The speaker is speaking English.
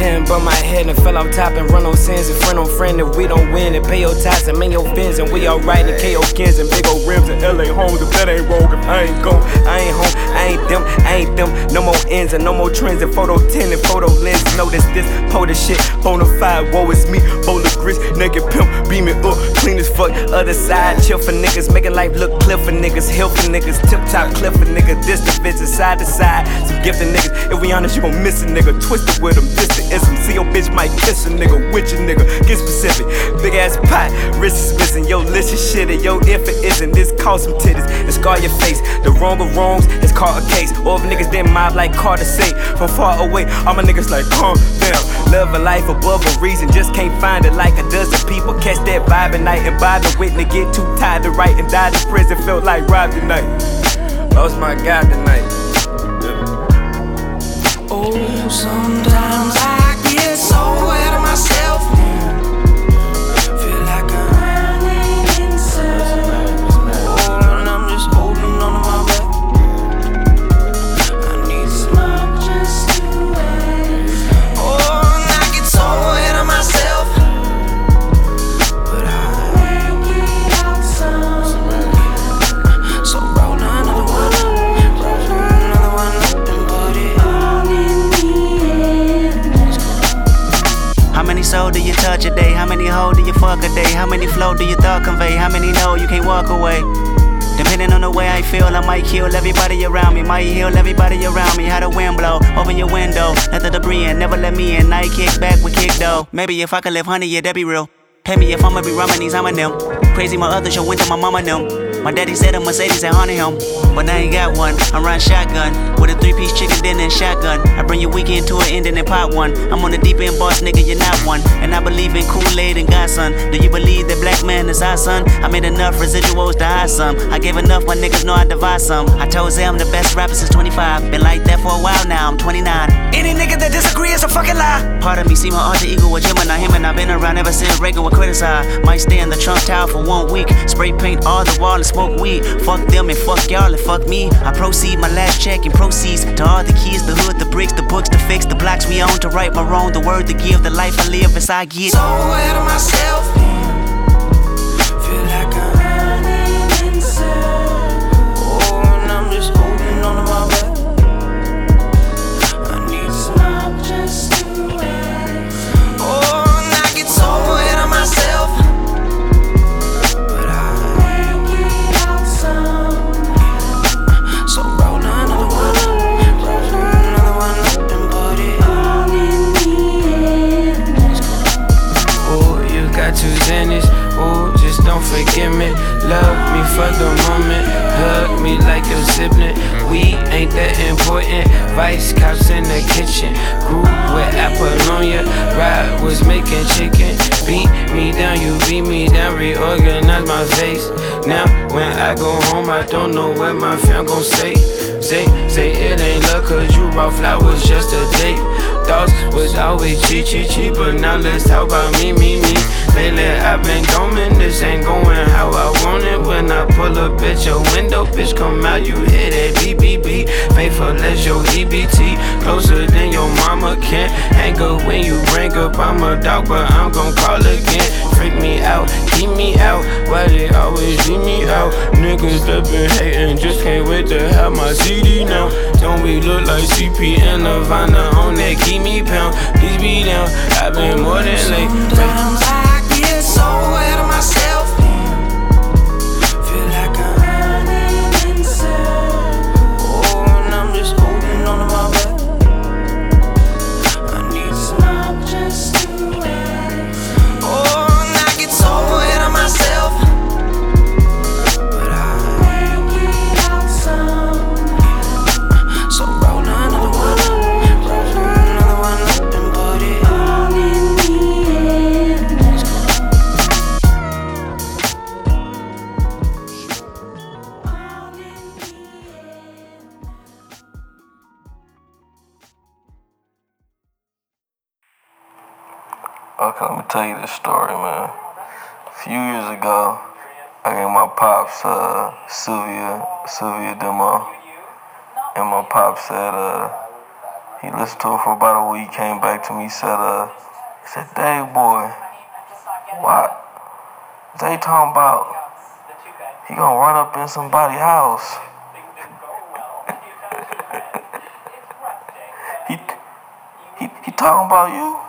hair and bump my head and fell off top and run on sins and friend on friend. If we don't win and pay your ties and man your fins and we alright and KO kins and big old rims and LA homes. If that ain't wrong, if I ain't gone, I ain't home, I ain't them. No more ends and no more trends and photo 10 and photo lens. Notice this, pull this shit, bonafide, woe is me. Bowl of grits, naked pimp, beam it up, clean as fuck. Other side, chill for niggas, making life look clear for niggas, hill for niggas, tip top cliff for niggas, this the vision, side to side. Some gifted niggas, if we honest, you gon' miss a nigga. Twisted with them, this the ism. See your bitch might kiss a nigga, with your nigga, get specific. Big ass pot, wrist is missing. Yo, listen shit, and yo, if it isn't, this cause some titties and scar your face. The wrong of wrongs is called a case. Or if niggas didn't mob like Carter say, from far away, all my niggas like, calm down. Live a life above a reason, just can't find it like a dozen people. Catch that vibe at night and buy the witness. Get too tired to write and died in prison, felt like Rob tonight. Lost my guy tonight. Oh, sometimes I get so out of myself. Feel like I'm running in circles. Oh, and I'm just holding on to my breath. I need smoke just to wait. Oh, and I get so out of myself. But I make it out somewhere. So roll another one. Another one up and put it all in the end. How many souls do you touch a day? How many hoes do you fuck a day? How many flow do you thought convey? How many know you can't walk away? Depending on the way I feel, I might kill everybody around me. Might heal everybody around me. How the wind blow, open your window, let the debris in, never let me in. Now you kick back with kick though. Maybe if I could live 100, yeah, that be real. Pay me if I'ma be rhyming these, I'm a them. Crazy my other show went to my mama them. My daddy said a Mercedes had haunted him, but I ain't got one. I'm riding shotgun with a 3-piece chicken dinner and shotgun. I bring your weekend to an end and then pop one. I'm on the deep end, boss nigga, you're not one. And I believe in Kool-Aid and Godson. Do you believe that black man is our son? I made enough residuals to hide some. I gave enough, my niggas know I divide some. I told Zay I'm the best rapper since 25. Been like that for a while now, I'm 29. Any nigga that disagree is a fucking lie. Part of me see my alter ego with Gemini, him and I've been around ever since Reagan would criticize. Might stay in the Trump Tower for 1 week. Spray paint all the wall and smoke weed. Fuck them and fuck y'all and fuck me. I proceed my last check and proceeds to all the keys, the hood, the bricks, the books, the fix, the blocks we own, to right my wrong, the word to give, the life I live as I get. So out of myself. Feel like I'm running in circles. Oh, and I'm just holding on to my breath. I need smoke just to wait. Oh, and I get so out of myself. But I make it out somehow. So roll another one. Another one up and put it all in the end. Oh, you got 2 Xannies. Oh, just don't forget me. Love me for the moment. Hug me like your sibling. We ain't that important. Vice cops in the kitchen. Grew with Apollonia. Ride was making chicken. Beat me down, you beat me down. Reorganize my face. Now when I go home, I don't know what my fam gon' say. Say it ain't luck, cause you brought flowers just a date. Thoughts was always cheap, but now let's talk about me. Lately I've been going, this ain't going how I want it. When I pull up at your window, bitch come out, you hear that BBB. Faithful as your EBT, closer than your mama can. Hang up when you bring up, I'm a dog, but I'm gon' call again. Freak me out, keep me out, why they always leave me out? Niggas that been hating, just can't wait to have my CD now. Don't we look like CP and Nirvana on that keep me pound? Please be down, I've been more than late. Sometimes I get so out of myself. Feel like I'm running in circles. Oh, and I'm just holding on to my breath. I need smoke just to wait. Oh, and I get so out of myself. But I make it out somehow. So roll another one. Another one up and put it all in the end. Okay, let me tell you this story, man. A few years ago, I gave my pops Sylvia demo, and my pops said He listened to it for about a week, came back to me, said, Dave boy, what? They talking about he gonna run up in somebody's house. he talking about you?